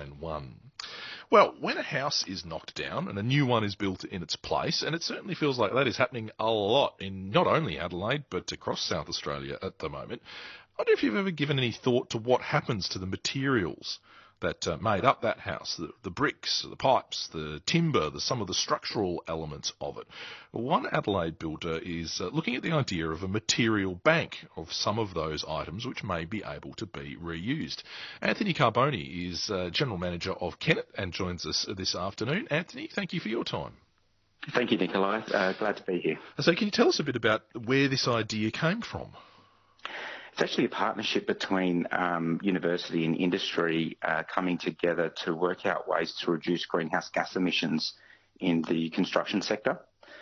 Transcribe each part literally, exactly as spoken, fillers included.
nine one. Well, when a house is knocked down and a new one is built in its place, and it certainly feels like that is happening a lot in not only Adelaide but across South Australia at the moment, I wonder if you've ever given any thought to what happens to the materials that uh, made up that house, the, the bricks, the pipes, the timber, the, some of the structural elements of it. One Adelaide builder is uh, looking at the idea of a material bank of some of those items which may be able to be reused. Anthony Carboni is uh, General Manager of Kennet and joins us this afternoon. Anthony, thank you for your time. Thank you, Nikolai. Uh, glad to be here. So can you tell us a bit about where this idea came from? It's actually a partnership between um, university and industry uh, coming together to work out ways to reduce greenhouse gas emissions in the construction sector.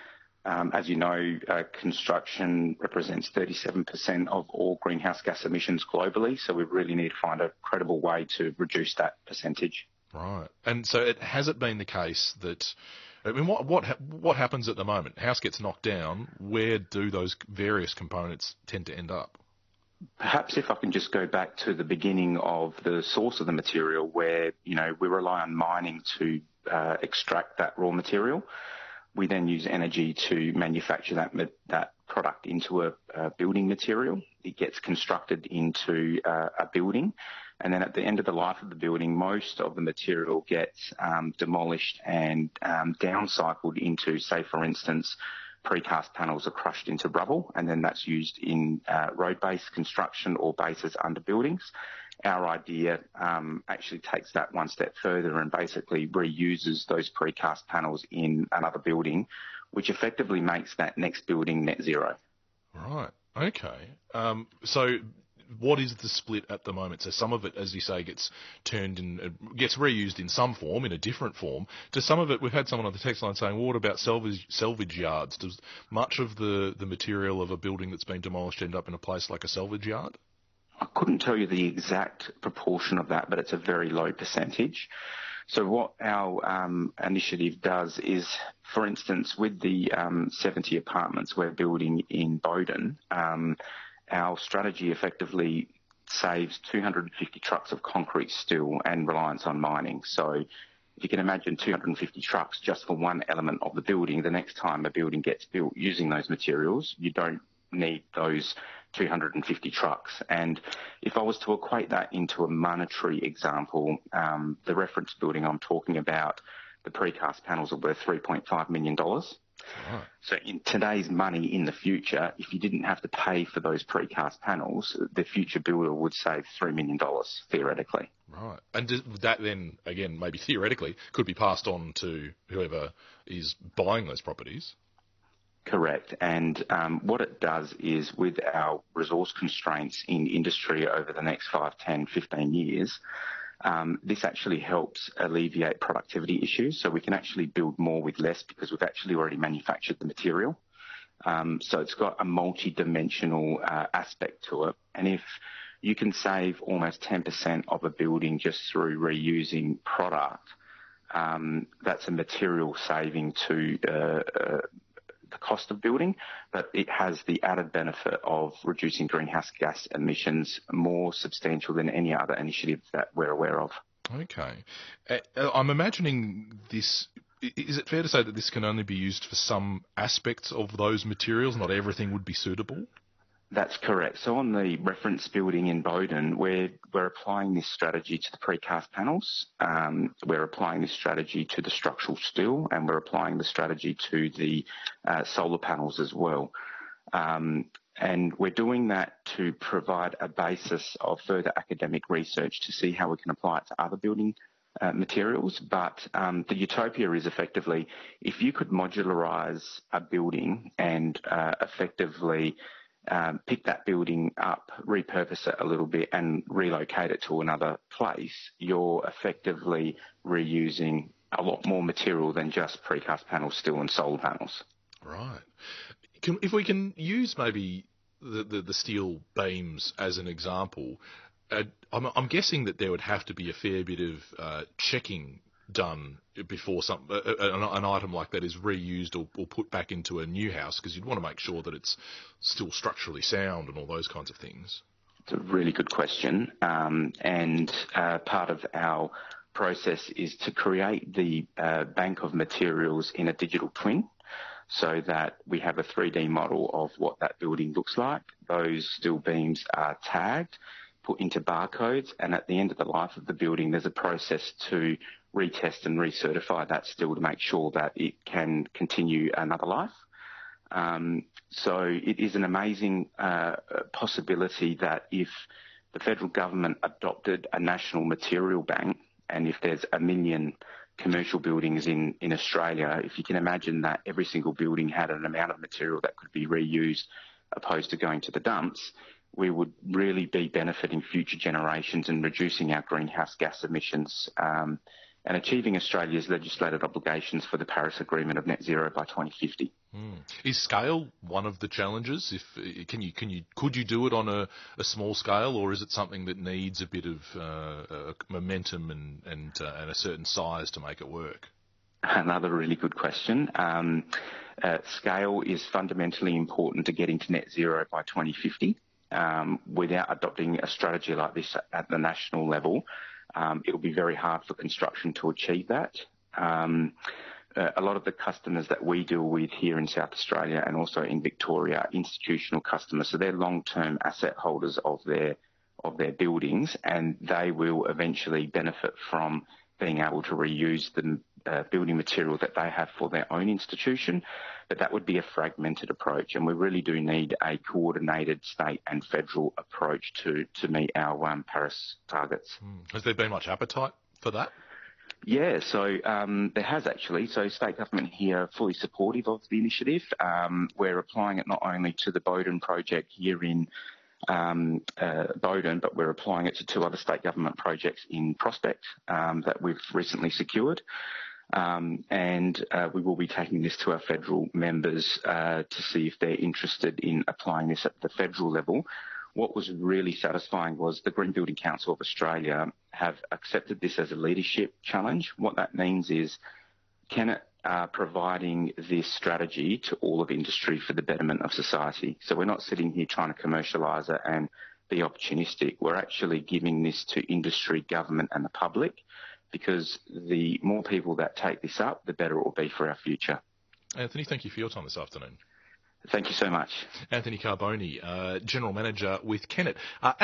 Um, as you know, uh, construction represents thirty-seven percent of all greenhouse gas emissions globally, so we really need to find a credible way to reduce that percentage. Right. And so it, has it been the case that, I mean, what, what, what happens at the moment? House gets knocked down, where do those various components tend to end up? Perhaps if I can just go back to the beginning of the source of the material where, you know, we rely on mining to uh, extract that raw material. We then use energy to manufacture that that product into a, a building material. It gets constructed into uh, a building. And then at the end of the life of the building, most of the material gets um, demolished and um, downcycled into, say, for instance, precast panels are crushed into rubble, and then that's used in uh, road-based construction or bases under buildings. Our idea um, actually takes that one step further and basically reuses those precast panels in another building, which effectively makes that next building net zero. Right. Okay. Um, so what is the split at the moment? So some of it, as you say, gets turned in, gets reused in some form, in a different form. To some of it, we've had someone on the text line saying, well, what about salvage, salvage yards? Does much of the, the material of a building that's been demolished end up in a place like a salvage yard? I couldn't tell you the exact proportion of that, but it's a very low percentage. So what our um, initiative does is, for instance, with the um, seventy apartments we're building in Bowden, um, our strategy effectively saves two hundred fifty trucks of concrete still and reliance on mining. So if you can imagine two hundred fifty trucks just for one element of the building, the next time a building gets built using those materials, you don't need those two hundred fifty trucks. And if I was to equate that into a monetary example, um, the reference building I'm talking about, the precast panels are worth three point five million dollars. Right. So in today's money in the future, if you didn't have to pay for those precast panels, the future builder would save three million dollars, theoretically. Right. And does that then, again, maybe theoretically, could be passed on to whoever is buying those properties? Correct. And um, what it does is, with our resource constraints in industry over the next five, ten, fifteen years, Um, this actually helps alleviate productivity issues, so we can actually build more with less because we've actually already manufactured the material. Um, so it's got a multi-dimensional uh, aspect to it. And if you can save almost ten percent of a building just through reusing product, um, that's a material saving to uh, uh, the cost of building, but it has the added benefit of reducing greenhouse gas emissions more substantial than any other initiative that we're aware of. Okay. Uh, I'm imagining this, is it fair to say that this can only be used for some aspects of those materials, not everything would be suitable? That's correct. So on the reference building in Bowden, we're, we're applying this strategy to the precast panels, um, we're applying this strategy to the structural steel, and we're applying the strategy to the uh, solar panels as well. Um, and we're doing that to provide a basis of further academic research to see how we can apply it to other building uh, materials. But um, the utopia is effectively, if you could modularise a building and uh, effectively Um, pick that building up, repurpose it a little bit and relocate it to another place, you're effectively reusing a lot more material than just precast panels, steel and solar panels. Right. Can, if we can use maybe the, the, the steel beams as an example, uh, I'm, I'm guessing that there would have to be a fair bit of uh, checking done before some uh, an, an item like that is reused or, or put back into a new house, because you'd want to make sure that it's still structurally sound and all those kinds of things. It's a really good question. Um, and uh, part of our process is to create the uh, bank of materials in a digital twin so that we have a three D model of what that building looks like. Those steel beams are tagged, put into barcodes, and at the end of the life of the building, there's a process to retest and recertify that steel to make sure that it can continue another life. Um, so it is an amazing uh, possibility that if the federal government adopted a national material bank, and if there's a million commercial buildings in, in Australia, if you can imagine that every single building had an amount of material that could be reused opposed to going to the dumps, we would really be benefiting future generations and reducing our greenhouse gas emissions um, and achieving Australia's legislated obligations for the Paris Agreement of net zero by twenty fifty. Mm. Is scale one of the challenges? If can you can you could you do it on a, a small scale, or is it something that needs a bit of uh, uh, momentum and and, uh, and a certain size to make it work? Another really good question. Um, uh, scale is fundamentally important to getting to net zero by twenty fifty. Um, without adopting a strategy like this at the national level, um, it will be very hard for construction to achieve that. Um, uh, a lot of the customers that we deal with here in South Australia and also in Victoria are institutional customers, so they're long-term asset holders of their of their buildings, and they will eventually benefit from being able to reuse the uh, building material that they have for their own institution. But that would be a fragmented approach, and we really do need a coordinated state and federal approach to, to meet our um, Paris targets. Mm. Has there been much appetite for that? Yeah, so um, there has actually. So state government here are fully supportive of the initiative. Um, we're applying it not only to the Bowden project here in um, uh, Bowden, but we're applying it to two other state government projects in Prospect um, that we've recently secured. Um, and uh, we will be taking this to our federal members uh, to see if they're interested in applying this at the federal level. What was really satisfying was the Green Building Council of Australia have accepted this as a leadership challenge. What that means is, can it uh, providing this strategy to all of industry for the betterment of society. So we're not sitting here trying to commercialise it and be opportunistic. We're actually giving this to industry, government and the public, because the more people that take this up, the better it will be for our future. Anthony, thank you for your time this afternoon. Thank you so much. Anthony Carbone, uh, General Manager with Kennett. Uh,